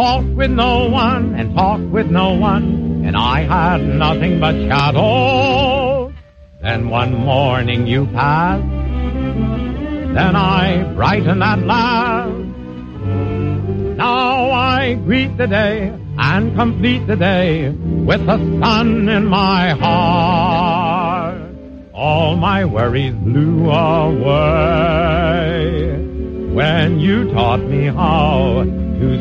walk with no one and talk with no one, and I had nothing but shadows. Then one morning you passed, then I brightened at last. Now I greet the day and complete the day with the sun in my heart. All my worries blew away when you taught me how to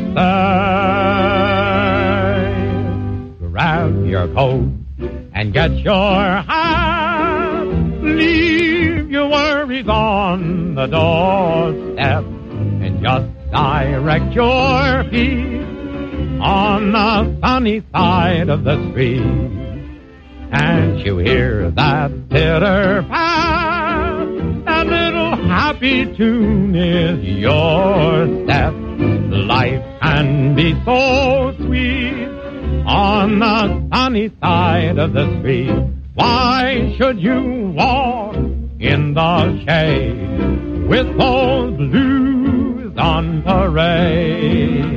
say. Grab your coat and get your hat. Leave your worries on the doorstep and just direct your feet on the sunny side of the street. Can't you hear that pitter-pat? That little happy tune is your step. Life can be so sweet on the sunny side of the street. Why should you walk in the shade with those blues on parade?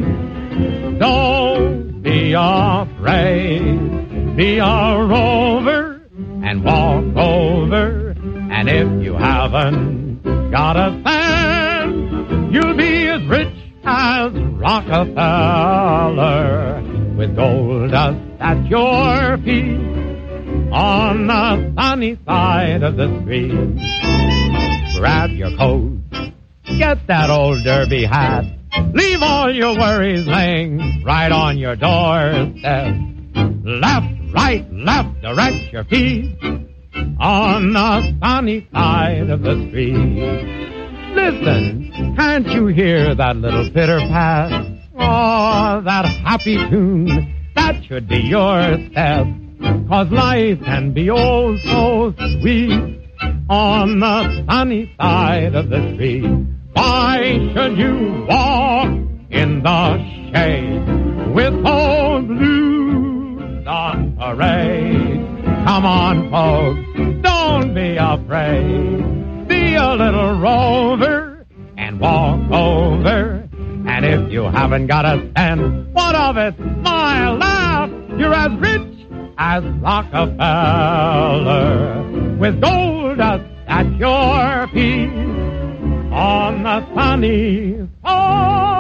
Don't be afraid. Be a rover and walk over. And if you haven't got a cent, you'll be as rich as Rockefeller, with gold dust at your feet on the sunny side of the street. Grab your coat, get that old derby hat. Leave all your worries laying right on your doorstep. Left, right, left, direct your feet on the sunny side of the street. Listen, can't you hear that little pitter-pat? Oh, that happy tune, that should be your step. 'Cause life can be oh so sweet on the sunny side of the street. Why should you walk in the shade with old blues on parade? Come on, folks, don't be afraid. Be a little rover and walk over. And if you haven't got a cent, what of it? Smile, laugh, you're as rich as Rockefeller, with gold dust at your feet on the sunny side